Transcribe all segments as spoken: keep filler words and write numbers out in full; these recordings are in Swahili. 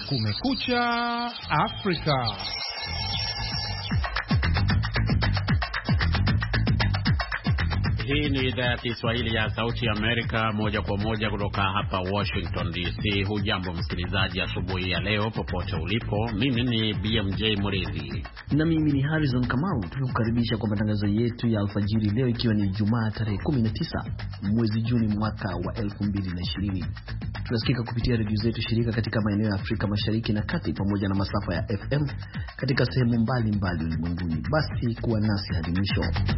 Kumekucha Afrika. Hii ni idhaa ya Kiswahili ya Sauti ya Amerika, moja kwa moja kutoka hapa Washington D C. Hujambo msikilizaji, asubuhi ya leo popote ulipo. Mimi ni B M J Murithi na mimi ni Harrison Kamau, tukukaribisha kwa matangazo yetu ya alfajiri leo, ikiwa ni Ijumaa tarehe kumi na tisa mwezi Juni mwaka wa elfu mbili na ishirini. Tunasikika kupitia redio zetu shirika katika maeneo ya Afrika Mashariki na Kati, pamoja na masafa ya F M katika sehemu mbalimbali ulimwenguni. Basi kuwa nasi hadi mwisho.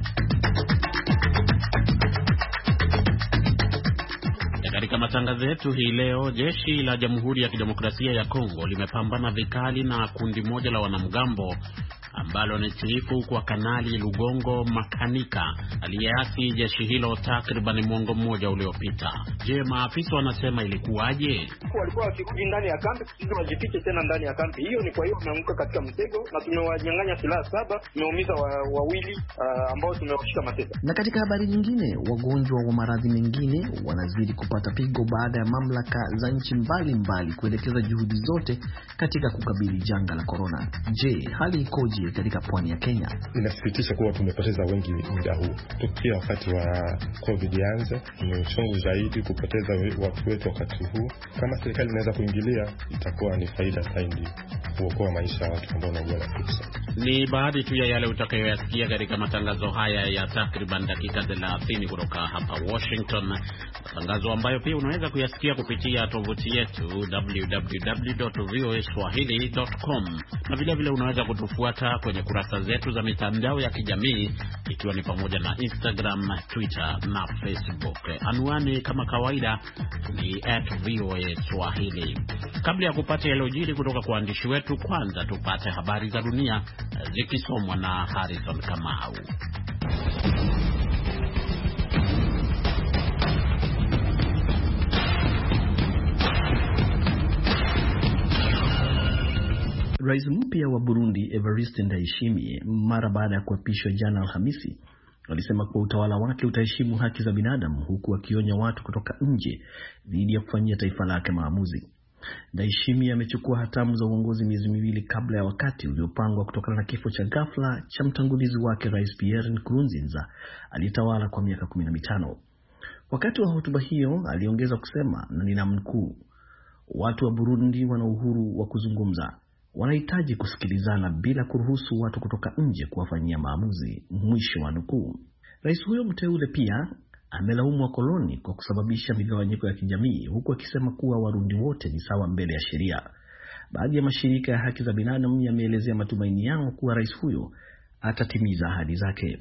Katika matangazo yetu hii leo, jeshi la Jamhuri ya Kidemokrasia ya Kongo limepambana vikali na kundi moja la wanamgambo ambalo ni tiifu kwa Kanali Lugongo Makanika aliyeasi jeshi hilo takriban mwongo mmoja uliopita. Je, maafisa wanasema ilikuwaje? Walikuwa wakirudi ndani ya kambi, sisi wajifiche tena ndani ya kambi. Hiyo ni kwa hiyo tumeanguka katika mtego na tumewanyang'anya silaha saba, tumeumiza wawili uh, ambao tumewashika mateka. Na katika habari nyingine, wagonjwa wa maradhi mengine wanazidi kupata pigo baada ya mamlaka za nchi mbalimbali kuelekeza juhudi zote katika kukabili janga la corona. Je, hali ikoje katika pwani ya Kenya? Inasikitisha kuwa tumepoteza wengi muda huu. Tukia wakati wa COVID yanza, ni uchungu zaidi kupoteza watu wetu wakati huu. Kama serikali inaweza kuingilia, itakuwa ni faida zaidi kuokoa maisha ya watu ambao wanaugua fursa. Ni baadhi tu ya yale utakayoyasikia katika matangazo haya ya takriban dakika thelathini kutoka hapa Washington. Matangazo ambayo pia unaweza kuyasikia kupitia tovuti yetu w w w dot v o a swahili dot com, na vile vile unaweza kutufuata kwenye kurasa zetu za mitandao ya kijamii, ikiwa ni pamoja na Instagram, Twitter na Facebook. Anwani kama kawaida ni at v o a swahili. Kabla ya kupata yaliyojiri kutoka kwa waandishi wetu, kwanza tupate habari za dunia zikisomwa na Harrison Kamau. Rais mpya wa Burundi Evariste Ndayishimiye, mara baada ya kuapishwa jana Alhamisi, alisema kuwa utawala wake utaheshimu haki za binadamu, huku akionya watu kutoka nje dhidi ya kufanyia taifa lake maamuzi. Ndayishimiye amechukua hatamu za uongozi miezi miwili kabla ya wakati uliopangwa kutokana na kifo cha ghafla cha mtangulizi wake Rais Pierre Nkurunziza aliyetawala kwa miaka kumi na mitano. Wakati wa hotuba hiyo aliongeza kusema, na ninamnukuu, watu wa Burundi wana uhuru wa kuzungumza, wanahitaji kusikilizana bila kuruhusu watu kutoka nje kuwafanyia maamuzi, mwisho wa nukuu. Rais huyo mteule pia amelaumu wakoloni kwa kusababisha migawanyiko ya kijamii, huku akisema kuwa Warundi wote ni sawa mbele ya sheria. Baadhi ya mashirika ya haki za binadamu yameelezea matumaini yao kuwa rais huyo atatimiza ahadi zake.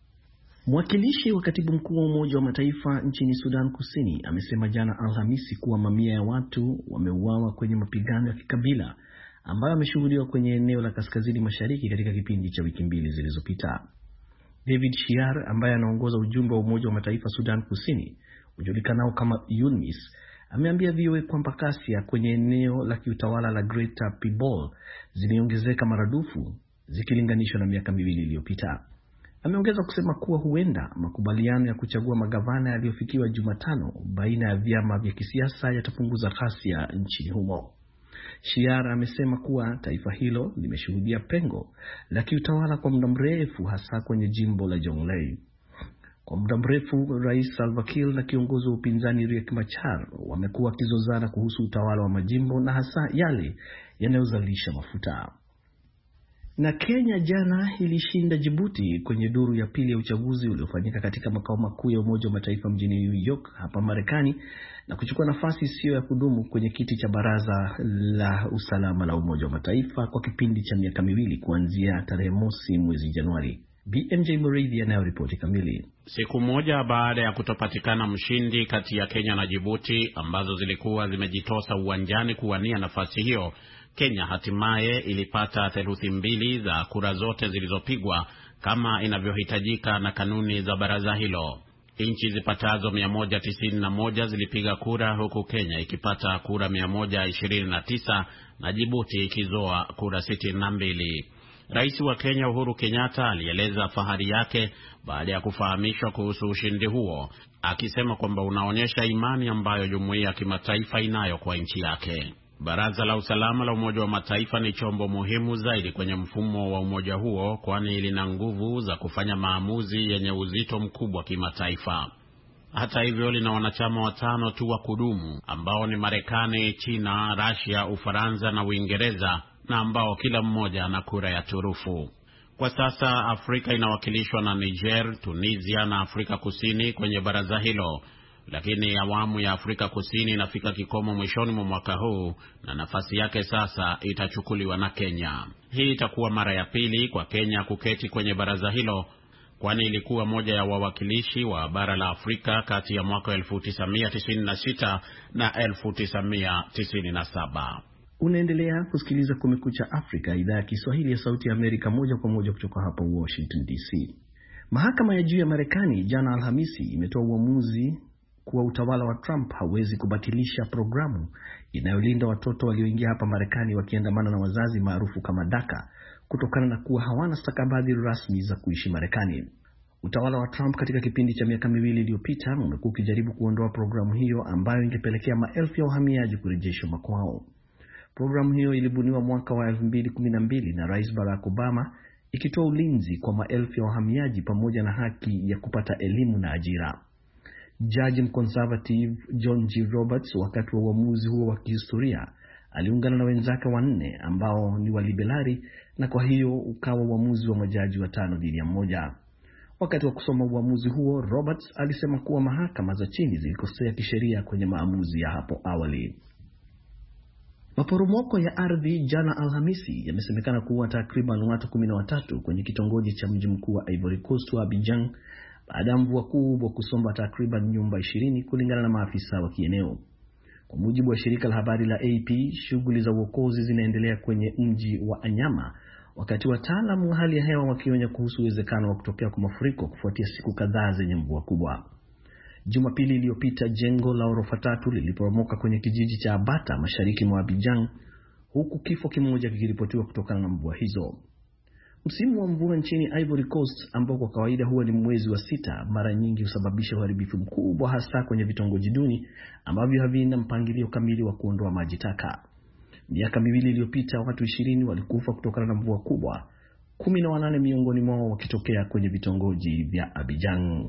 Mwakilishi wa katibu mkuu wa Umoja wa Mataifa nchini Sudan Kusini amesema jana Alhamisi kuwa mamia ya watu wameuawa kwenye mapigano ya kikabila ambayo ameshuhudiwa kwenye eneo la kaskazini mashariki katika kipindi cha wiki mbili zilizopita. David Shiar, ambaye anaongoza ujumbe wa Umoja wa Mataifa Sudan Kusini, ujulikanao kama UNMISS, ameambia V O A kwamba ghasia kwenye eneo la kiutawala la Greater Pibol zimeongezeka maradufu zikilinganishwa na miaka miwili iliyopita. Ameongeza kusema kuwa huenda makubaliano ya kuchagua magavana yaliyofikiwa Jumatano baina ya vyama vya kisiasa yatapunguza ghasia nchini humo. Shiar amesema kuwa taifa hilo limeshuhudia pengo la kiutawala kwa muda mrefu, hasa kwenye jimbo la Jonglei. Kwa muda mrefu, Rais Salva Kiir na kiongozi wa upinzani Riek Machar wamekuwa wakizozana kuhusu utawala wa majimbo na hasa yale yanayozalisha mafuta. Na Kenya jana ilishinda Djibouti kwenye duru ya pili ya uchaguzi uliofanyika katika makao makuu ya Umoja wa Mataifa mjini New York hapa Marekani, na kuchukua nafasi isiyo ya kudumu kwenye kiti cha Baraza la Usalama la Umoja wa Mataifa kwa kipindi cha miaka miwili kuanzia tarehe mosi mwezi Januari. B M J Murithi anayo ripoti kamili. Siku moja baada ya kutopatikana mshindi kati ya Kenya na Djibouti ambazo zilikuwa zimejitosa uwanjani kuwania nafasi hiyo, Kenya hatimaye ilipata theluthi mbili za kura zote zilizopigwa kama inavyohitajika na kanuni za baraza hilo. Nchi zipatazo mia moja tisini na moja zilipiga kura, huku Kenya ikipata kura mia moja ishirini na tisa na Djibouti ikizoa kura sitini na mbili. Rais wa Kenya Uhuru Kenyatta alieleza fahari yake baada ya kufahamishwa kuhusu ushindi huo, akisema kwamba unaonyesha imani ambayo jumuiya ya kimataifa inayo kwa nchi yake. Baraza la Usalama la Umoja wa Mataifa ni chombo muhimu zaidi kwenye mfumo wa umoja huo, kwani lina nguvu za kufanya maamuzi yenye uzito mkubwa kimataifa. Hata hivyo, lina wanachama watano tu wa kudumu ambao ni Marekani, China, Russia, Ufaransa na Uingereza, na ambao kila mmoja ana kura ya turufu. Kwa sasa Afrika inawakilishwa na Niger, Tunisia na Afrika Kusini kwenye baraza hilo, lakini awamu ya Afrika Kusini inafika kikomo mwishoni mwa mwaka huu na nafasi yake sasa itachukuliwa na Kenya. Hii itakuwa mara ya pili kwa Kenya kuketi kwenye baraza hilo, kwani ilikuwa moja ya wawakilishi wa bara la Afrika kati ya mwaka elfu tisa mia tisini na sita na elfu tisa mia tisini na saba. Unaendelea kusikiliza Kumekucha Afrika, idhaa ya Kiswahili ya Sauti ya Amerika, moja kwa moja kutoka hapa Washington D C. Mahakama ya juu ya Marekani jana Alhamisi imetoa uamuzi kuwa utawala wa Trump hawezi kubatilisha programu inayolinda watoto walioingia hapa Marekani wakiandamana na wazazi maarufu kama DACA kutokana na kuwa hawana stakabadhi rasmi za kuishi Marekani. Utawala wa Trump katika kipindi cha miaka miwili iliyopita umekuwa ukijaribu kuondoa programu hiyo ambayo ingepelekea maelfu ya wahamiaji kurejeshwa makwao. Programu hiyo ilibuniwa mwaka wa elfu mbili kumi na mbili na Rais Barack Obama, ikitoa ulinzi kwa maelfu ya wahamiaji pamoja na haki ya kupata elimu na ajira. Jaji mconservative John G. Roberts, wakati wa uamuzi huo wa kihistoria, aliungana na wenzake wanne ambao ni waliberali, na kwa hiyo ukawa uamuzi wa majaji watano dhidi ya mmoja. Wakati wa kusoma uamuzi huo, Roberts alisema kuwa mahakama za chini zilikosea kisheria kwenye maamuzi ya hapo awali. Maporomoko ya ardhi jana Alhamisi yamesemekana kuwa takriban watu kumi na watatu kwenye kitongoji cha mji mkuu wa Ivory Coast wa Abidjan baada ya mvua kubwa kusomba takriban nyumba ishirini, kulingana na maafisa wa kieneo. Kwa mujibu wa shirika la habari la A P, shughuli za uokozi zinaendelea kwenye mji wa Anyama, wakati wataalamu wa hali ya hewa wakionya kuhusu uwezekano wa kutokea kwa mafuriko kufuatia siku kadhaa zenye mvua kubwa. Jumapili iliyopita, jengo la orofa tatu liliporomoka kwenye kijiji cha Abata mashariki mwa Abidjan, huku kifo kimoja kikiripotiwa kutokana na mvua hizo. Msimu wa mvua nchini Ivory Coast, ambao kwa kawaida huwa ni mwezi wa sita, mara nyingi husababisha uharibifu mkubwa hasa kwenye vitongoji duni ambavyo havina mpangilio kamili wa kuondoa maji taka. Miaka miwili iliyopita, watu ishirini walikufa kutokana na mvua kubwa, kumi na wanane miongoni mwao wakitokea kwenye vitongoji vya Abidjan.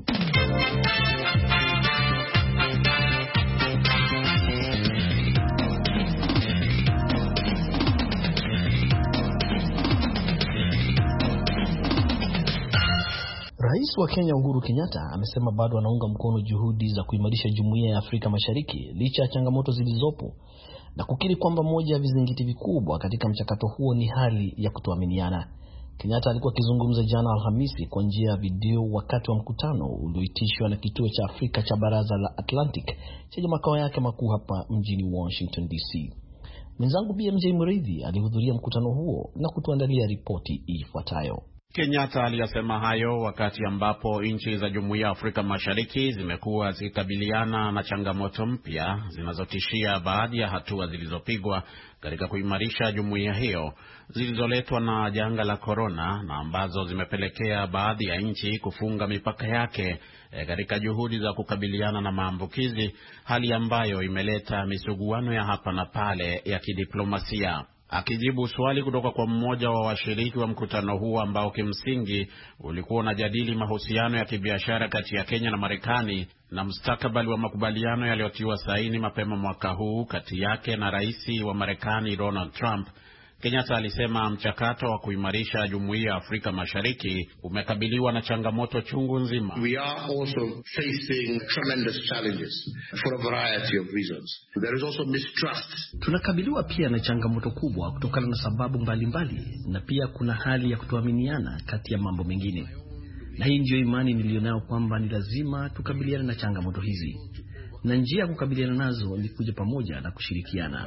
Rais wa Kenya Uhuru Kenyatta amesema bado anaunga mkono juhudi za kuimarisha Jumuiya ya Afrika Mashariki licha ya changamoto zilizopo, na kukiri kwamba moja ya vizingiti vikubwa katika mchakato huo ni hali ya kutoaminiana. Kenyatta alikuwa akizungumza jana Alhamisi kwa njia ya video wakati wa mkutano ulioitishwa na kituo cha Afrika cha Baraza la Atlantic chenye makao yake makuu hapa mjini Washington D C. Mwenzangu B M J Mridhi alihudhuria mkutano huo na kutuandalia ripoti ifuatayo. Kenyatta aliyasema hayo wakati ambapo nchi za Jumuiya ya Afrika Mashariki zimekuwa zikikabiliana na changamoto mpya zinazotishia baadhi ya hatua zilizopigwa katika kuimarisha jumuiya hiyo, zilizoletwa na janga la corona na ambazo zimepelekea baadhi ya nchi kufunga mipaka yake e, katika juhudi za kukabiliana na maambukizi, hali ambayo imeleta misuguano ya hapa na pale ya kidiplomasia. Akijibu swali kutoka kwa mmoja wa washiriki wa mkutano huo ambao kimsingi ulikuwa unajadili mahusiano ya kibiashara kati ya Kenya na Marekani na mustakabali wa makubaliano yaliyotiwa saini mapema mwaka huu kati yake na rais wa Marekani Donald Trump, Kenyatta alisema mchakato wa kuimarisha Jumuiya ya Afrika Mashariki umekabiliwa na changamoto chungu nzima. We are also facing tremendous challenges for a variety of reasons. There is also mistrust. Tunakabiliwa pia na changamoto kubwa kutokana na sababu mbalimbali mbali, na pia kuna hali ya kutoaminiana kati ya mambo mengine. Na hii ndio imani nilionayo kwamba ni lazima tukabiliane na changamoto hizi. Na njia ya kukabiliana nazo ni kuja pamoja na kushirikiana.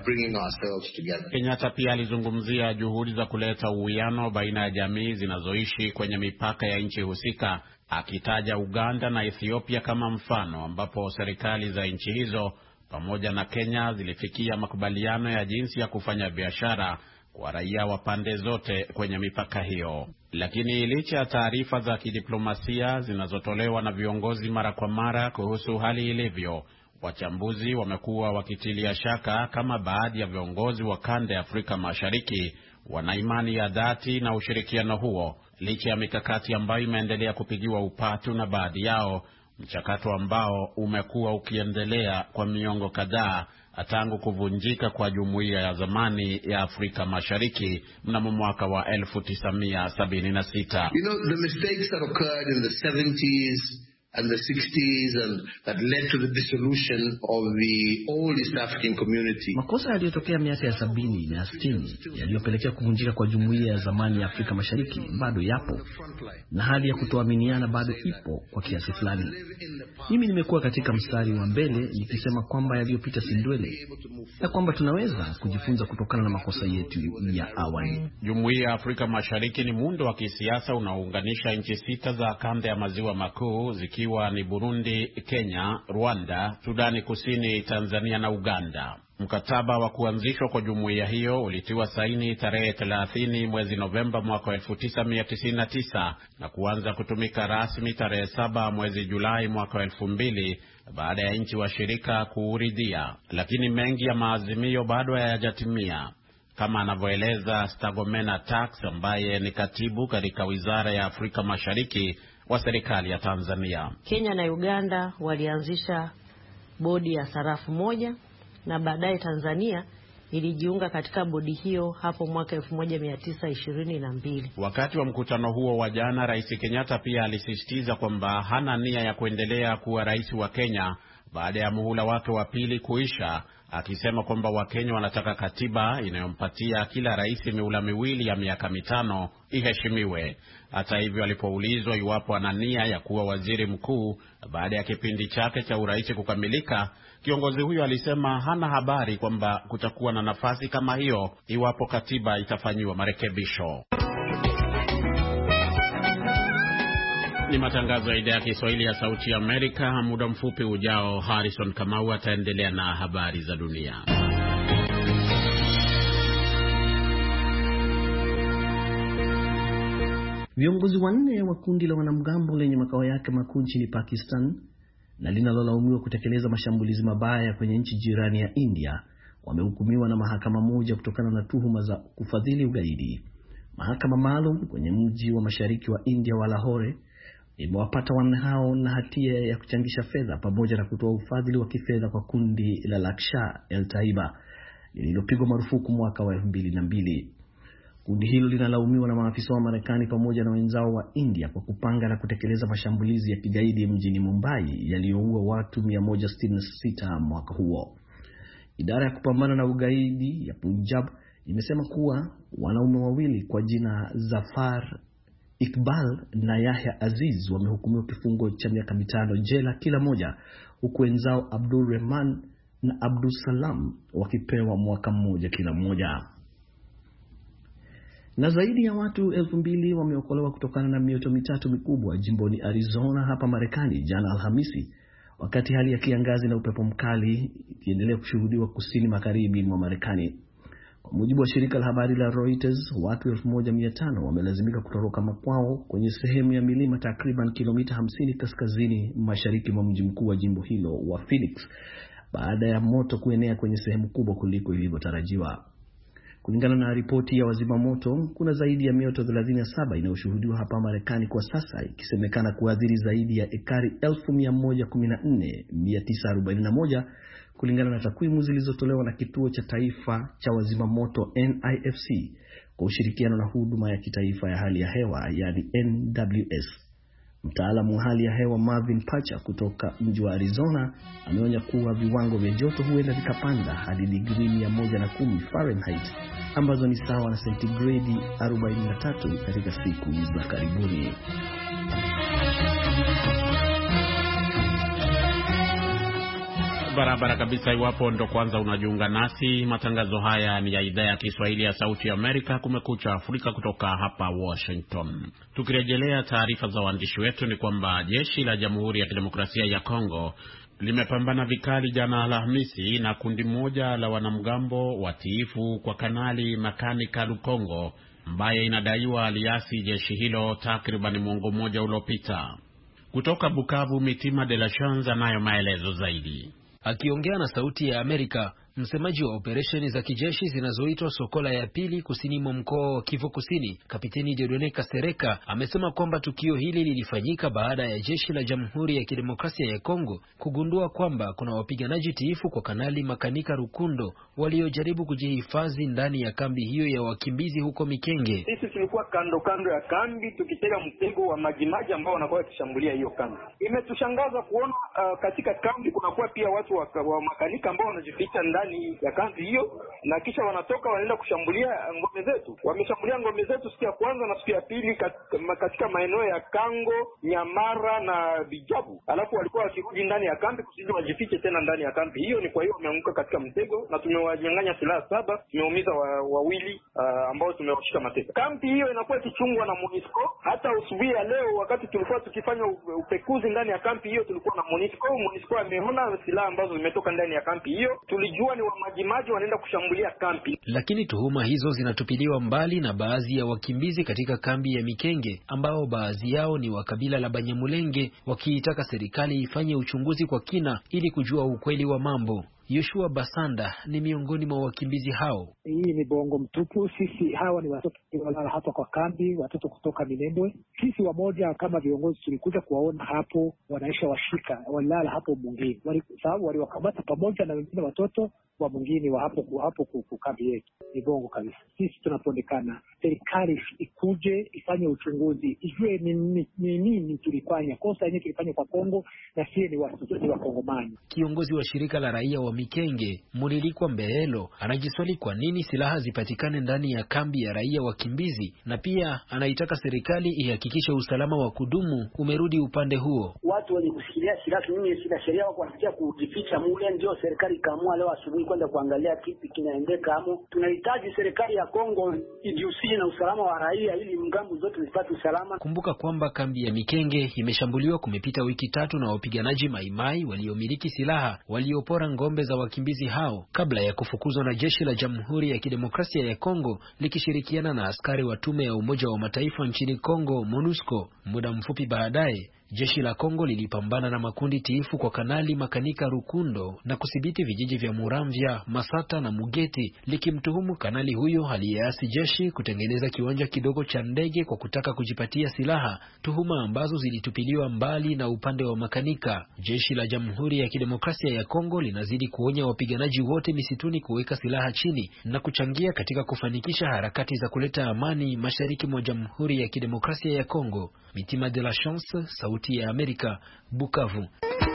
Kenyatta pia alizungumzia juhudi za kuleta uwiano baina ya jamii zinazoishi kwenye mipaka ya nchi husika, akitaja Uganda na Ethiopia kama mfano ambapo serikali za nchi hizo pamoja na Kenya zilifikia makubaliano ya jinsi ya kufanya biashara kwa raia wa pande zote kwenye mipaka hiyo. Lakini licha ya taarifa za kidiplomasia zinazotolewa na viongozi mara kwa mara kuhusu hali ilivyo, Wachambuzi wamekuwa wakitilia shaka kama baadhi ya viongozi wa kanda ya Afrika Mashariki wana imani ya dhati na ushirikiano huo, licha ya mikakati ambayo imeendelea kupigiwa upatu na baadhi yao, mchakato ambao umekuwa ukiendelea kwa miongo kadhaa tangu kuvunjika kwa jumuiya ya zamani ya Afrika Mashariki mnamo mwaka wa elfu tisa mia sabini na sita. You know, the mistakes that occurred in the seventies and the sixties and that led to the dissolution of the old East African community. Makosa yaliyotokea miaka ya sabini na sitini yaliyopelekea kuvunjika kwa jumuiya ya zamani ya Afrika Mashariki bado yapo, na hali ya kutoaminiana bado ipo kwa kiasi fulani. Mimi nimekuwa katika mstari wa mbele nikisema kwamba yaliyopita si ndwele, na kwamba tunaweza kujifunza kutokana na makosa yetu ya awali. Jumuiya ya Afrika Mashariki ni muundo wa kisiasa unaounganisha nchi sita za kanda ya maziwa makuu ziki wa ni Burundi, Kenya, Rwanda, Sudani Kusini, Tanzania na Uganda. Mkataba wa kuanzishwa kwa jumuiya hiyo ulitiwa saini tarehe thelathini mwezi Novemba mwaka elfu tisa mia tisini na tisa na kuanza kutumika rasmi tarehe saba mwezi Julai mwaka elfu mbili baada ya nchi washirika kuuridhia, lakini mengi ya maazimio bado hayajatimia, kama anavyoeleza Stagomena Tax ambaye ni katibu katika Wizara ya Afrika Mashariki wa serikali ya Tanzania. Kenya na Uganda walianzisha bodi ya sarafu moja, na baadaye Tanzania ilijiunga katika bodi hiyo hapo mwaka elfu moja mia tisa ishirini na mbili. Wakati wa mkutano huo wa jana, Rais Kenyatta pia alisisitiza kwamba hana nia ya kuendelea kuwa rais wa Kenya baada ya muhula wake wa pili kuisha, akisema kwamba Wakenya wanataka katiba inayompatia kila rais mihula miwili ya miaka mitano iheshimiwe. Hata hivyo, alipoulizwa iwapo ana nia ya kuwa waziri mkuu baada ya kipindi chake cha urais kukamilika, kiongozi huyo alisema hana habari kwamba kutakuwa na nafasi kama hiyo iwapo katiba itafanyiwa marekebisho. Ni matangazo ya idhaa ya Kiswahili ya Sauti ya Amerika. Muda mfupi ujao, Harrison Kamau ataendelea na habari za dunia. Viongozi wanne wa kundi la wanamgambo lenye makao yake makuu nchini Pakistan na linalolaumiwa kutekeleza mashambulizi mabaya kwenye nchi jirani ya India wamehukumiwa na mahakama moja kutokana na tuhuma za kufadhili ugaidi. Mahakama maalum kwenye mji wa mashariki wa India wa Lahore imewapata wanne hao na hatia ya kuchangisha fedha pamoja na kutoa ufadhili wa kifedha kwa kundi la Lashkar-e-Taiba lililopigwa marufuku mwaka wa elfu mbili na mbili. Kundi hilo linalaumiwa na maafisa wa Marekani pamoja na wenzao wa India kwa kupanga na kutekeleza mashambulizi ya kigaidi mjini Mumbai yaliyoua watu mia moja sitini na sita mwaka huo. Idara ya kupambana na ugaidi ya Punjab imesema kuwa wanaume wawili kwa jina Zafar Iqbal na Yahya Aziz wamehukumiwa kifungo cha miaka mitano jela kila moja, huku wenzao Abdul Rahman na Abdul Salam wakipewa mwaka mmoja kila mmoja. Na zaidi ya watu elfu mbili wameokolewa kutokana na mioto mitatu mikubwa jimboni Arizona hapa Marekani jana Alhamisi, wakati hali ya kiangazi na upepo mkali ikiendelea kushuhudiwa kusini magharibi mwa Marekani. Kwa mujibu wa shirika la habari la Reuters, watu elfu moja mia tano wamelazimika kutoroka makwao kwenye sehemu ya milima takriban kilomita hamsini kaskazini mashariki mwa mji mkuu wa jimbo hilo wa Phoenix baada ya moto kuenea kwenye sehemu kubwa kuliko ilivyotarajiwa. Kulingana na ripoti ya wazima moto, kuna zaidi ya mioto thelathini na saba inayoshuhudiwa hapa Marekani kwa sasa, ikisemekana kuathiri zaidi ya ekari elfu mia moja kumi na nne mia tisa arobaini na moja kulingana na takwimu zilizotolewa na kituo cha taifa cha wazima moto N I F C kwa ushirikiano na huduma ya kitaifa ya hali ya hewa yani N W S. Mtaalamu wa hali ya hewa Marvin Pacha kutoka mji wa Arizona ameonya kuwa viwango vya joto huenda vikapanda hadi digrii mia moja na kumi Fahrenheit ambazo ni sawa na sentigredi arobaini na tatu katika siku za karibuni. Barabara kabisa. Iwapo ndo kwanza unajiunga nasi, matangazo haya ni ya idhaa ya Kiswahili ya Sauti ya Amerika, Kumekucha Afrika, kutoka hapa Washington. Tukirejelea taarifa za waandishi wetu, ni kwamba jeshi la Jamhuri ya Kidemokrasia ya Kongo limepambana vikali jana Alhamisi na kundi moja la wanamgambo watiifu kwa Kanali Makanika Lukongo, ambaye inadaiwa aliasi jeshi hilo takriban mwongo mmoja uliopita. Kutoka Bukavu, Mitima de la Chance anayo maelezo zaidi. Akiongea na Sauti ya Amerika, msemaji wa operesheni za kijeshi zinazoitwa Sokola ya pili kusini mwa mkoa wa Kivu Kusini, Kapiteni Dieudonne Kasereka, amesema kwamba tukio hili lilifanyika baada ya jeshi la Jamhuri ya Kidemokrasia ya Kongo kugundua kwamba kuna wapiganaji tiifu kwa Kanali Makanika Rukundo waliojaribu kujihifadhi ndani ya kambi hiyo ya wakimbizi huko Mikenge. Sisi tulikuwa kando kando ya kambi tukitega mtego wa majimaji ambao wanakuwa wakishambulia hiyo kambi. Imetushangaza kuona uh, katika kambi kunakuwa pia watu wa, wa Makanika ambao wanajificha ndani ya kambi hiyo, na kisha wanatoka wanaenda kushambulia ngome zetu. Wameshambulia ngome zetu siku ya kwanza na siku ya pili katika, katika maeneo ya Kango, Nyamara na Bijabu. Alafu walikuwa wakirudi ndani ya kambi kusudi wajifiche tena ndani ya kambi hiyo. Ni kwa hiyo wameanguka katika mtego na tumewanyang'anya silaha saba, tumeumiza wawili uh, ambao tumewashika mateka. Kambi hiyo inakuwa ikichungwa na MONUSCO. Hata usubuhi ya leo wakati tulikuwa tukifanya upekuzi ndani ya kambi hiyo tulikuwa na MONUSCO. MONUSCO ameona silaha ambazo zimetoka ndani ya kambi hiyo. Tulijua ni wamajimaji wanaenda kushambulia kambi. Lakini tuhuma hizo zinatupiliwa mbali na baadhi ya wakimbizi katika kambi ya Mikenge, ambao baadhi yao ni wa kabila la Banyamulenge, wakiitaka serikali ifanye uchunguzi kwa kina ili kujua ukweli wa mambo. Yoshua Basanda ni miongoni mwa wakimbizi hao. Hii ni bongo mtupu. Sisi hawa ni watoto walala hapa kwa kambi, watoto kutoka Minembwe. Sisi wamoja kama viongozi tulikuja kuwaona hapo, wanaisha washika, walala hapo mwingine. Wali sababu waliwakamata pamoja na wengine watoto wa mwingine wa hapo hapo kwa kambi yetu. Ni bongo kabisa. Sisi tunapondekana serikali ikuje ifanye uchunguzi, ijue ni nini ni, ni, tulifanya kosa yenyewe tulifanya kwa Kongo na sisi ni watu ni wa Kongomani. Kiongozi wa shirika la raia wa Mikenge, Mulilikwa Mbeelo, anajiswali kwa nini silaha zipatikane ndani ya kambi ya raia wakimbizi, na pia anaitaka serikali ihakikishe usalama wa kudumu umerudi upande huo. Watu wenye kusikilia silaha mimi sina sheria wako wanafikia kujificha mule, ndio serikali kaamua leo asubuhi kwenda kuangalia kipi kinaendeka hapo. Tunahitaji serikali ya Kongo ijihusishe na usalama wa raia ili mgambo zote zipate usalama. Kumbuka kwamba kambi ya Mikenge imeshambuliwa kumepita wiki tatu na wapiganaji Maimai waliomiliki silaha waliopora ngombe za wakimbizi hao kabla ya kufukuzwa na jeshi la Jamhuri ya Kidemokrasia ya Kongo likishirikiana na askari wa tume ya Umoja wa Mataifa nchini Kongo, MONUSCO. Muda mfupi baadaye jeshi la Kongo lilipambana na makundi tiifu kwa Kanali Makanika Rukundo na kudhibiti vijiji vya Muramvya, Masata na Mugeti, likimtuhumu kanali huyo aliyeasi jeshi kutengeneza kiwanja kidogo cha ndege kwa kutaka kujipatia silaha, tuhuma ambazo zilitupiliwa mbali na upande wa Makanika. Jeshi la Jamhuri ya Kidemokrasia ya Kongo linazidi kuonya wapiganaji wote misituni kuweka silaha chini na kuchangia katika kufanikisha harakati za kuleta amani mashariki mwa Jamhuri ya Kidemokrasia ya Kongo. Mitima de la Chance, Sauti ya Amerika, Bukavu.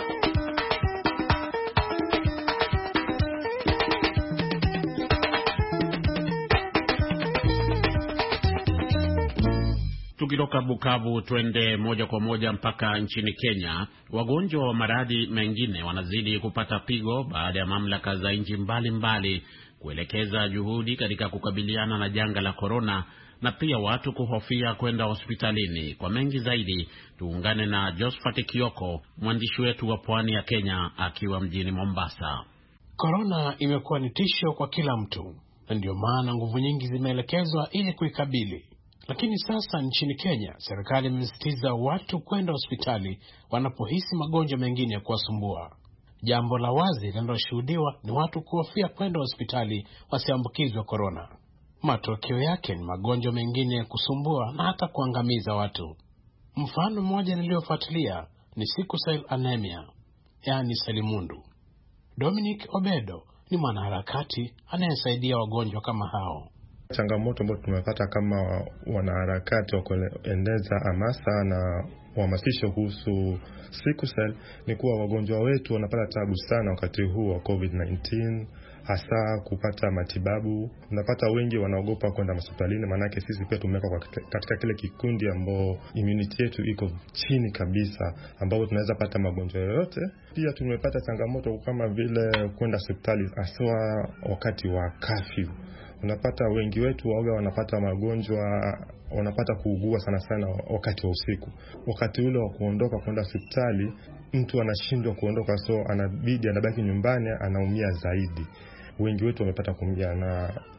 Tukitoka Bukavu twende moja kwa moja mpaka nchini Kenya. Wagonjwa wa maradhi mengine wanazidi kupata pigo baada ya mamlaka za nchi mbalimbali kuelekeza juhudi katika kukabiliana na janga la korona, na pia watu kuhofia kwenda hospitalini. Kwa mengi zaidi tuungane na Josephat Kioko, mwandishi wetu wa pwani ya Kenya akiwa mjini Mombasa. Korona imekuwa ni tisho kwa kila mtu, na ndio maana nguvu nyingi zimeelekezwa ili kuikabili. Lakini sasa nchini Kenya, serikali imesisitiza watu kwenda hospitali wanapohisi magonjwa mengine ya kuwasumbua. Jambo la wazi linaloshuhudiwa ni watu kuhofia kwenda hospitali wasiambukizwe korona. Matokeo yake ni magonjwa mengine ya kusumbua na hata kuangamiza watu. Mfano mmoja niliofuatilia ni sickle cell anemia, yani selimundu. Dominic Obedo ni mwanaharakati anayesaidia wagonjwa kama hao. Changamoto ambayo tumepata kama wanaharakati wa kuendeleza hamasa na uhamasisho kuhusu sickle cell ni kuwa wagonjwa wetu wanapata tabu sana wakati huu wa covid nineteen, hasa kupata matibabu. Unapata wengi wanaogopa kwenda hospitalini, maana yake sisi pia tumewekwa katika kile kikundi ambao immunity yetu iko chini kabisa, ambao tunaweza pata magonjwa yoyote. Pia tumepata changamoto kama vile kwenda hospitali hasa wakati wa curfew. Unapata wengi wetu waoga wanapata magonjwa, wanapata kuugua sana sana wakati wa usiku. Wakati ule wa kuondoka kwenda hospitali, mtu anashindwa kuondoka, so anabidi anabaki nyumbani, anaumia zaidi. Wengi wetu wamepata kuumia, na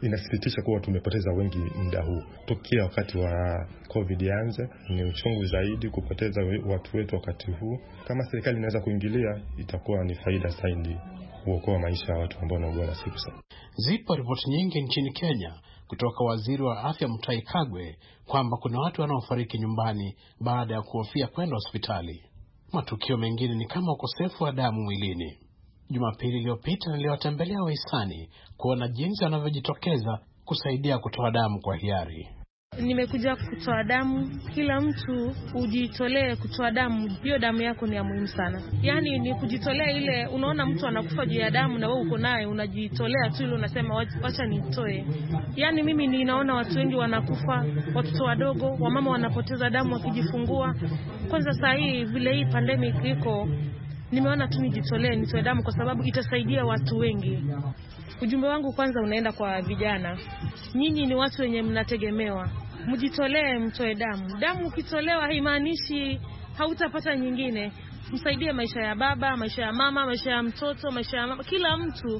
Inasikitisha kuwa tumepoteza wengi muda huu. Tokea wakati wa COVID anze, ni uchungu zaidi kupoteza watu wetu wakati huu. Kama serikali inaweza kuingilia, itakuwa ni faida zaidi kuokoa maisha ya watu ambao wanaugua siku sana. Zipo ripoti nyingi nchini Kenya kutoka waziri wa afya Mutahi Kagwe kwamba kuna watu wanaofariki nyumbani baada ya kuhofia kwenda hospitali. Matukio mengine ni kama ukosefu wa damu mwilini. Jumapili iliyopita niliwatembelea wahisani kuona jinsi wanavyojitokeza kusaidia kutoa damu kwa hiari. Nimekuja kutoa damu. Kila mtu ujitolee kutoa damu. Hiyo damu yako ni ya muhimu sana. Yaani ni kujitolea ile, unaona mtu anakufa juu ya damu na wewe uko naye unajitolea tu ile, unasema wacha nitoe. Yaani mimi ninaona watu wengi wanakufa, watoto wadogo, wamama wanapoteza damu wakijifungua. Kwanza saa hii vile hii pandemic iko, nimeona tu nijitolee nitoe damu kwa sababu itasaidia watu wengi. Ujumbe wangu kwanza unaenda kwa vijana. Nyinyi ni watu wenye mnategemewa. Mjitolee mtoe damu. Damu ukitolewa haimaanishi hautapata nyingine. Msaidie maisha ya baba, maisha ya mama, maisha ya mtoto, maisha ya mama, kila mtu.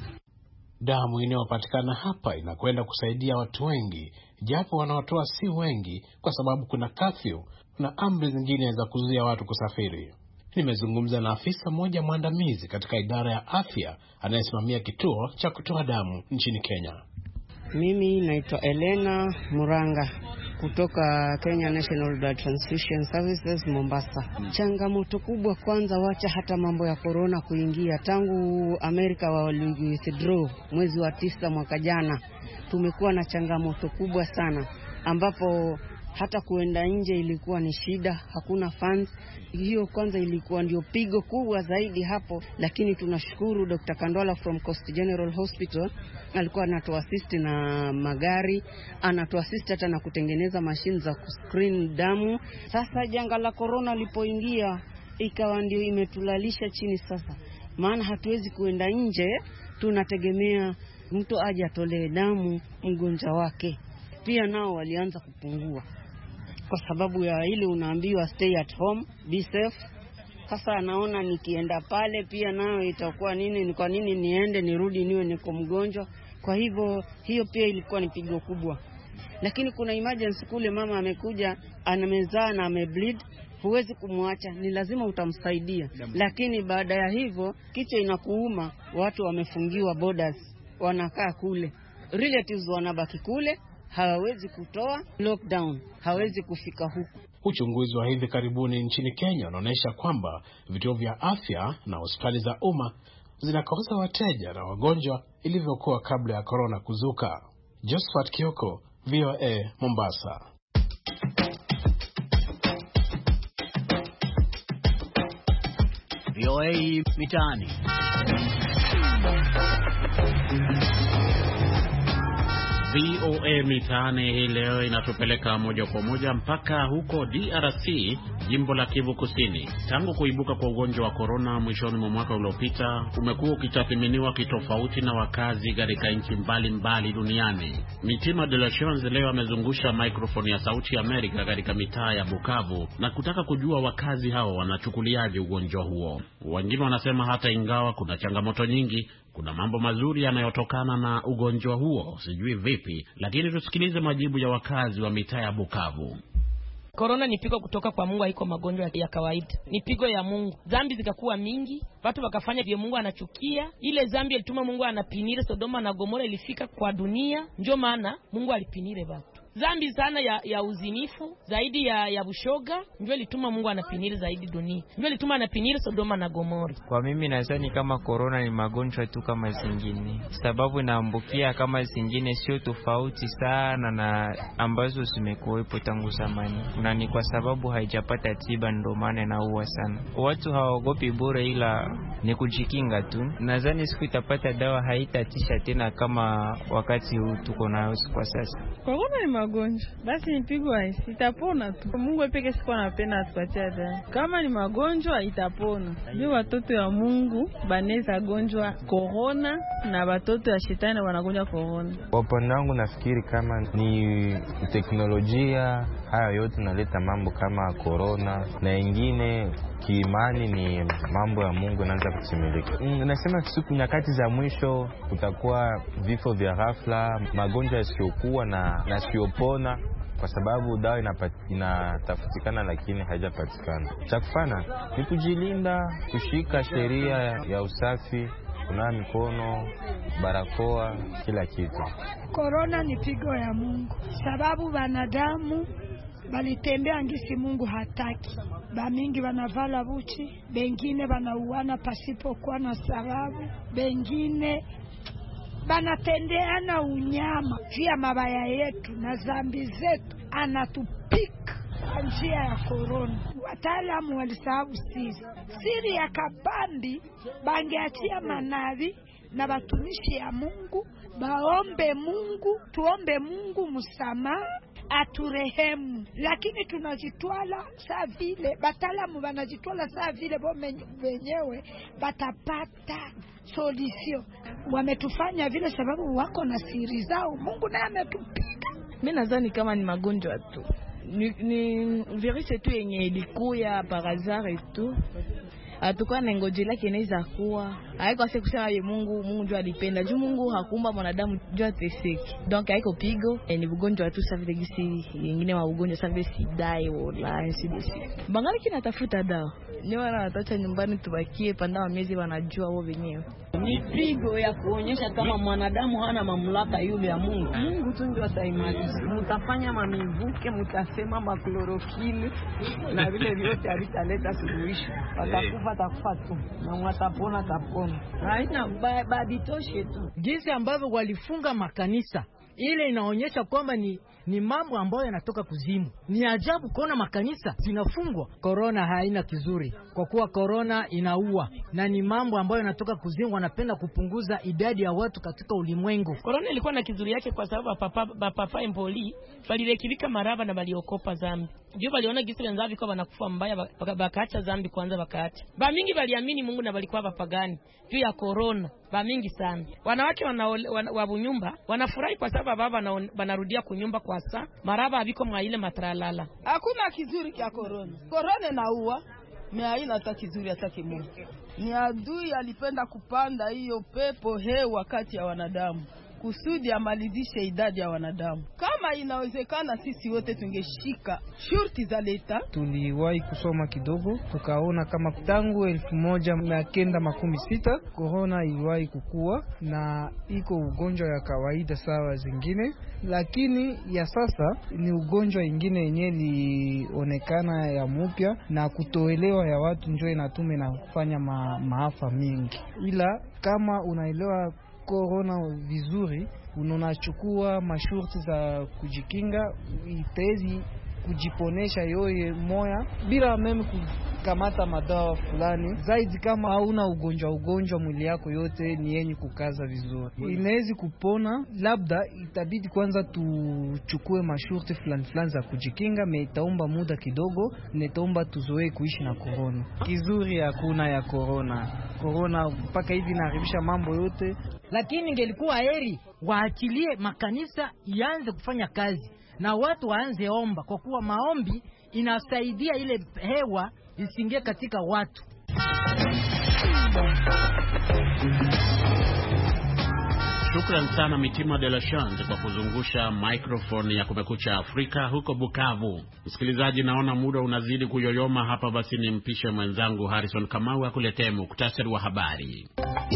Damu inayopatikana hapa inakwenda kusaidia watu wengi, japo wanaotoa si wengi kwa sababu kuna kafyu na amri zingine za kuzuia watu kusafiri. Nimezungumza na afisa mmoja mwandamizi katika idara ya afya anayesimamia kituo cha kutoa damu nchini Kenya. Mimi naitwa Elena Muranga kutoka Kenya National Blood Transfusion Services Mombasa. Changamoto kubwa kwanza, wacha hata mambo ya corona kuingia. Tangu Amerika wali-withdraw mwezi wa tisa mwaka jana, tumekuwa na changamoto kubwa sana ambapo hata kuenda nje ilikuwa ni shida, hakuna funds. Hiyo kwanza ilikuwa ndio pigo kubwa zaidi hapo, lakini tunashukuru Doctor Kandwala from Coast General Hospital alikuwa anatoa assist na magari, anatoa assist hata na kutengeneza mashine za kuscreen damu. Sasa janga la corona lipoingia ikawa ndio imetulalisha chini sasa. Maana hatuwezi kuenda nje, tunategemea mtu aje atolee damu mgonjwa wake. Pia nao walianza kupungua kwa sababu ya ile unaambiwa stay at home, be safe. Sasa anaona nikienda pale pia nao itakuwa nini, ni kwa nini niende nirudi niwe niko mgonjwa. Kwa hivyo hiyo pia ilikuwa ni pigo kubwa. Lakini kuna emergency kule, mama amekuja anamezaa na amebleed, huwezi kumwacha, ni lazima utamsaidia. Lakini baada ya hivyo kichwa inakuuma, watu wamefungiwa borders, wanakaa kule, relatives wanabaki kule, hawawezi kutoa, lockdown, hawezi kufika huku. Uchunguzi wa hivi karibuni nchini Kenya unaonyesha kwamba vituo vya afya na hospitali za umma zinakosa wateja na wagonjwa ilivyokuwa kabla ya corona kuzuka. Josephat Kioko, V O A, Mombasa. V O A mitaani. V O A mitaani hii leo inatupeleka moja kwa moja mpaka huko D R C, jimbo la Kivu Kusini. Tangu kuibuka kwa ugonjwa wa corona mwishoni mwa mwaka uliopita, umekuwa ukitathminiwa kitofauti na wakazi katika nchi mbalimbali duniani. Mitima de la Chance leo amezungusha microphone ya Sauti ya Amerika katika mitaa ya Bukavu na kutaka kujua wakazi hao wanachukuliaje ugonjwa huo. Wengine wanasema hata ingawa kuna changamoto nyingi, kuna mambo mazuri yanayotokana na ugonjwa huo. Sijui vipi, lakini tusikilize majibu ya wakazi wa mitaa ya Bukavu. Corona ni pigo kutoka kwa Mungu, haiko magonjwa ya kawaida. Ni pigo ya Mungu. Dhambi zikakuwa mingi, watu wakafanya vile Mungu anachukia. Ile dhambi ilituma Mungu anapinire Sodoma na Gomora, ilifika kwa dunia. Ndio maana Mungu alipinire watu. Dhambi sana ya, ya uzinifu, zaidi ya ya bushoga, ndio ilituma Mungu anapinire zaidi dunia. Ndio ilituma anapinire Sodoma na Gomora. Kwa mimi nadhani kama corona ni magonjwa tu kama zingine, sababu inaambukia kama zingine, sio tofauti sana na ambazo zimekuwepo tangu zamani, na ni kwa sababu haijapata tiba ndio maana inaua sana. Watu hawaogopi bure, ila ni kujikinga tu. Nadhani siku itapata dawa haitatisha tena kama wakati huu tuko nayo kwa sasa. Corona ni magonjwa, basi nipigwa itapona tu. Mungu pekee siku anapenda atupatie dawa. Kama ni magonjwa itapona. Ndio watoto wa Mungu banaweza gonjwa corona na watoto wa shetani wanagonjwa corona. Kwa upande wangu nafikiri kama ni teknolojia, haya yote naleta mambo kama corona na ingine kiimani ni mambo ya Mungu yanaanza kutimilika. Mm, nasema siku nyakati za mwisho kutakuwa vifo vya ghafla, magonjwa yasiyokuwa na yasiyopona kwa sababu dawa inatafutikana lakini haijapatikana. Cha kufanya ni kujilinda, kushika sheria ya usafi, kunawa mikono, barakoa, kila kitu. Korona ni pigo ya Mungu sababu wanadamu balitembea ngisi Mungu hataki. Bamingi wanavala buchi, bengine wanauana pasipokuwa na sababu, bengine banatendeana unyama vya mabaya yetu na zambi zetu, anatupika njia ya korona. Wataalamu walisahabu siri siri ya kabambi, bangeachia manavi na batumishi ya Mungu baombe Mungu, tuombe Mungu msamaha aturehemu, lakini tunajitwala saa vile bataalamu wanajitwala saa vile bo wenyewe batapata solution. Wametufanya vile sababu wako na siri zao, Mungu naye ametupiga. Mimi nadhani kama ni magonjwa tu, ni, ni virus tu yenye ilikuya par hasard tu. Atakuwa na ngojela kinaweza kuwa haiko sasa kusema ye Mungu Mungu ndio alipenda juu Mungu hakuumba mwanadamu ndio ateseke. Donc haiko pigo ni ugonjwa tu safi legisi nyingine wa ugonjwa safi sidai wala sidisi. Bangali kinatafuta dawa. Ni wana watacha nyumbani tubakie pandao miezi wanajua wao wenyewe. Ni pigo ya kuonyesha kama mwanadamu hana mamlaka yule ya Mungu. Mungu tu ndio ataimaliza. Mtafanya mamivuke, mtasema maklorokili na vile vyote alitaleta suluhisho. Watakufa watakufa tu na watapona tapona. Haina baditoshe tu. Jinsi ambavyo walifunga makanisa, ile inaonyesha kwamba ni ni mambo ambayo yanatoka kuzimu. Ni ajabu kuona makanisa zinafungwa. Corona haina kizuri kwa kuwa corona inaua, na ni mambo ambayo yanatoka kuzimu. Wanapenda kupunguza idadi ya watu katika ulimwengu. Corona ilikuwa na kizuri yake kwa sababu papa papa empoli balilekilika maraba na baliokopa zambi. Ndio baliona gisi wenzao kwa wanakufa mbaya bakaacha zambi kwanza bakaacha. Ba mingi baliamini Mungu na balikuwa bapagani juu ya corona. Ba mingi sana. Wanawake wana wa bunyumba wanafurahi kwa sababu baba wanarudia kunyumba kwa saa. Maraba abiko mwa ile matralala. Hakuna kizuri kia corona. Corona inaua. Mimi haina hata kizuri hata kimoja. Ni adui alipenda kupanda hiyo pepo hewa kati ya wanadamu kusudi amalizishe idadi ya wanadamu. Kama inawezekana sisi wote tungeshika shurti za leta. Tuliwahi kusoma kidogo tukaona kama tangu elfu moja mia kenda makumi sita corona iliwahi kukua na iko ugonjwa ya kawaida sawa zingine, lakini ya sasa ni ugonjwa ingine yenye lionekana ya mpya na kutoelewa ya watu ndio inatume na kufanya ma, maafa mingi. Ila kama unaelewa corona vizuri, unachukua mashurti za kujikinga, itezi kujiponesha yoye moya bila meme kukamata madawa fulani. Zaidi kama hauna ugonjwa ugonjwa mwili yako yote ni yenye kukaza vizuri, inawezi kupona. Labda itabidi kwanza tuchukue mashurti fulani fulani za kujikinga, me itaomba muda kidogo, nitaomba tuzoee kuishi na corona. Kizuri hakuna ya corona. Corona mpaka hivi inaharibisha mambo yote, lakini ingelikuwa heri waachilie makanisa ianze kufanya kazi na watu waanze omba, kwa kuwa maombi inasaidia ile hewa isingie katika watu. Shukran sana Mitima de la Chance kwa kuzungusha microphone ya Kumekucha Afrika huko Bukavu. Msikilizaji, naona muda unazidi kuyoyoma hapa, basi nimpishe mwenzangu Harrison Kamau akuletee muktasari wa habari.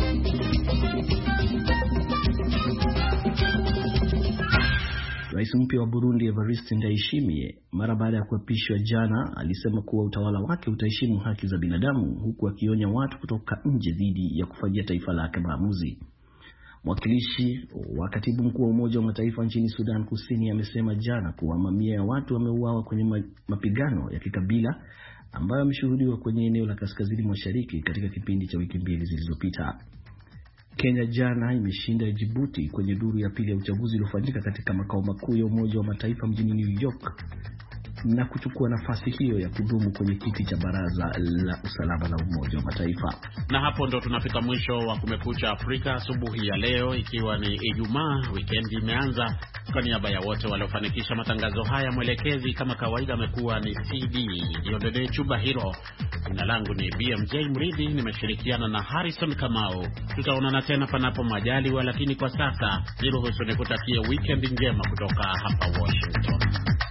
Rais mpya wa Burundi Evariste Ndayishimiye mara baada ya kuapishwa jana alisema kuwa utawala wake utaheshimu haki za binadamu, huku akionya watu kutoka nje dhidi ya kufanyia taifa lake maamuzi. Mwakilishi wa katibu mkuu wa Umoja wa Mataifa nchini Sudan Kusini amesema jana kuwa mamia ya watu wameuawa kwenye mapigano ya kikabila ambayo yameshuhudiwa kwenye eneo la kaskazini mashariki katika kipindi cha wiki mbili zilizopita. Kenya jana imeshinda Djibouti kwenye duru ya pili ya uchaguzi uliofanyika katika makao makuu ya Umoja wa Mataifa mjini New York na kuchukua nafasi hiyo ya kudumu kwenye kiti cha Baraza la Usalama la Umoja wa Mataifa. Na hapo ndo tunafika mwisho wa Kumekucha Afrika asubuhi ya leo, ikiwa ni Ijumaa, weekend imeanza. Kwa niaba ya wote waliofanikisha matangazo haya, mwelekezi kama kawaida amekuwa ni C D Diodede Chuba Hiro. Jina langu ni B M J Mridhi, nimeshirikiana na Harrison Kamau. Tutaonana tena panapo majaliwa, lakini kwa sasa niruhusu nikutakie weekend njema kutoka hapa Washington.